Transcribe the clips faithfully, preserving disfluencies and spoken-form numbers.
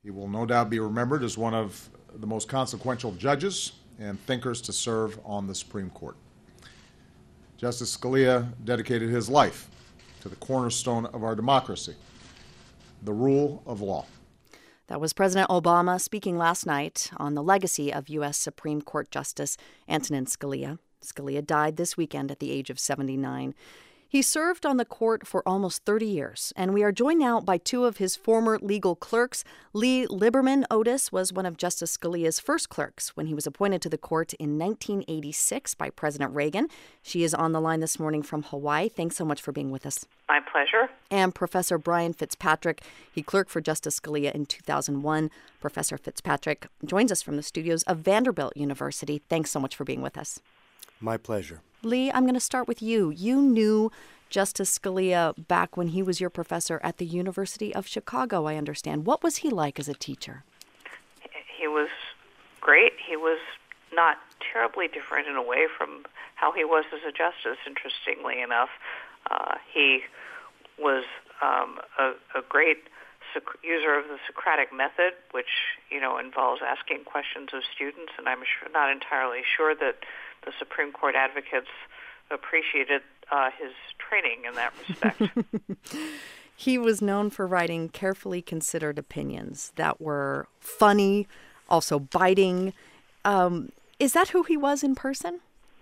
He will no doubt be remembered as one of the most consequential judges and thinkers to serve on the Supreme Court. Justice Scalia dedicated his life to the cornerstone of our democracy, the rule of law. That was President Obama speaking last night on the legacy of U S Supreme Court Justice Antonin Scalia. Scalia died this weekend at the age of seventy-nine. He served on the court for almost thirty years, and we are joined now by two of his former legal clerks. Lee Liberman Otis was one of Justice Scalia's first clerks when he was appointed to the court in nineteen eighty-six by President Reagan. She is on the line this morning from Hawaii. Thanks so much for being with us. My pleasure. And Professor Brian Fitzpatrick. He clerked for Justice Scalia in two thousand one. Professor Fitzpatrick joins us from the studios of Vanderbilt University. Thanks so much for being with us. My pleasure. Lee, I'm going to start with you. You knew Justice Scalia back when he was your professor at the University of Chicago, I understand. What was he like as a teacher? He was great. He was not terribly different in a way from how he was as a justice, interestingly enough. Uh, he was um, a, a great user of the Socratic method, which, you know, involves asking questions of students, and I'm sure, not entirely sure that the Supreme Court advocates appreciated uh, his training in that respect. He was known for writing carefully considered opinions that were funny, also biting. Um, is that who he was in person?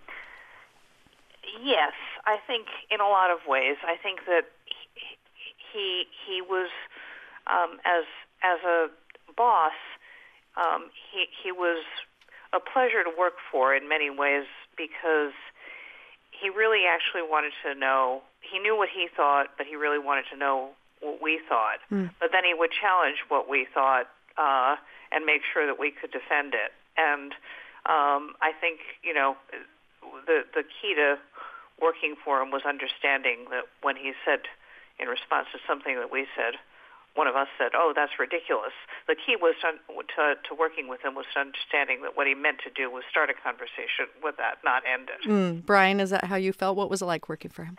Yes, I think in a lot of ways. I think that he he, he was um, as as a boss, um, he he was a pleasure to work for in many ways because he really actually wanted to know, he knew what he thought, but he really wanted to know what we thought. Mm. But then he would challenge what we thought uh, and make sure that we could defend it. And um, I think, you know, the the key to working for him was understanding that when he said, in response to something that we said, one of us said, oh, that's ridiculous. The key was to, to, to working with him was understanding that what he meant to do was start a conversation with that, not end it. Mm. Brian, is that how you felt? What was it like working for him?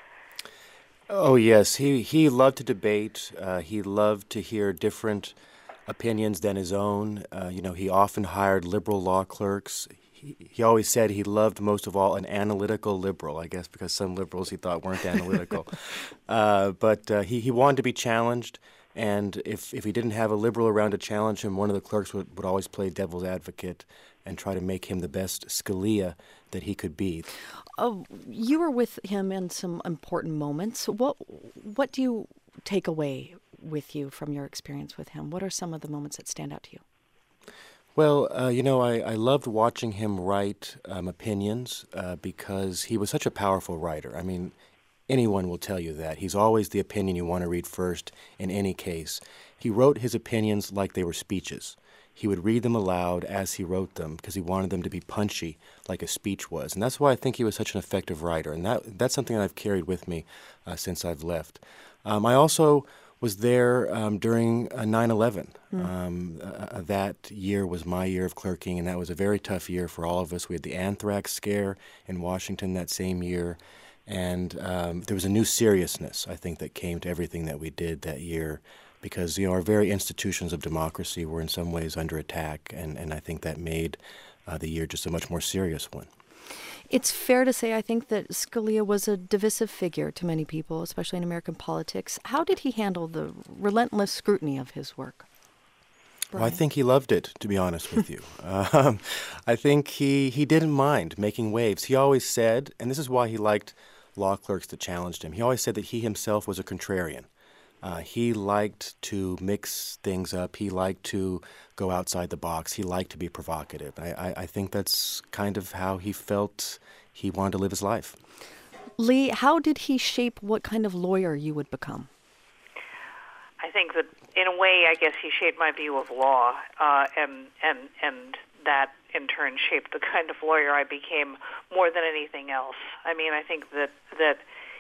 Oh, yes. He, he loved to debate. Uh, he loved to hear different opinions than his own. Uh, you know, he often hired liberal law clerks. He, he always said he loved most of all an analytical liberal, I guess because some liberals he thought weren't analytical. uh, but uh, he, he wanted to be challenged. And if, if he didn't have a liberal around to challenge him, one of the clerks would, would always play devil's advocate and try to make him the best Scalia that he could be. Oh, you were with him in some important moments. What what do you take away with you from your experience with him? What are some of the moments that stand out to you? Well, uh, you know, I, I loved watching him write um, opinions uh, because he was such a powerful writer. I mean, anyone will tell you that. He's always the opinion you want to read first in any case. He wrote his opinions like they were speeches. He would read them aloud as he wrote them because he wanted them to be punchy like a speech was. And that's why I think he was such an effective writer. And that that's something that I've carried with me uh, since I've left. Um, I also was there um, during uh, nine eleven. Mm. Um, uh, that year was my year of clerking, and that was a very tough year for all of us. We had the anthrax scare in Washington that same year. And um, there was a new seriousness, I think, that came to everything that we did that year because, you know, our very institutions of democracy were in some ways under attack, and, and I think that made uh, the year just a much more serious one. It's fair to say, I think, that Scalia was a divisive figure to many people, especially in American politics. How did he handle the relentless scrutiny of his work? Well, I think he loved it, to be honest with you. um, I think he, he didn't mind making waves. He always said, and this is why he liked law clerks that challenged him, he always said that he himself was a contrarian. Uh, he liked to mix things up. He liked to go outside the box. He liked to be provocative. I, I, I think that's kind of how he felt he wanted to live his life. Lee, how did he shape what kind of lawyer you would become? I think that, in a way, I guess he shaped my view of law, uh, and and and that in turn shaped the kind of lawyer I became more than anything else. I mean, I think that that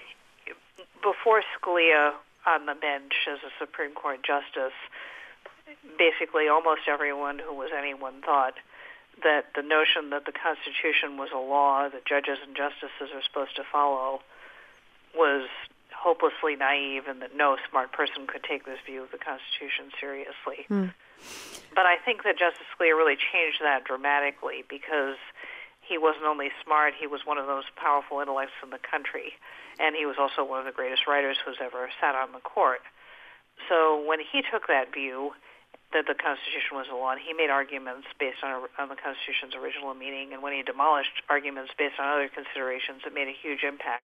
before Scalia on the bench as a Supreme Court justice, basically almost everyone who was anyone thought that the notion that the Constitution was a law that judges and justices are supposed to follow was hopelessly naive, and that no smart person could take this view of the Constitution seriously. Mm. but I think that Justice Scalia really changed that dramatically because he wasn't only smart, he was one of those powerful intellects in the country, and he was also one of the greatest writers who's ever sat on the court. So when he took that view that the Constitution was a law, and he made arguments based on, on the Constitution's original meaning, and when he demolished arguments based on other considerations, it made a huge impact.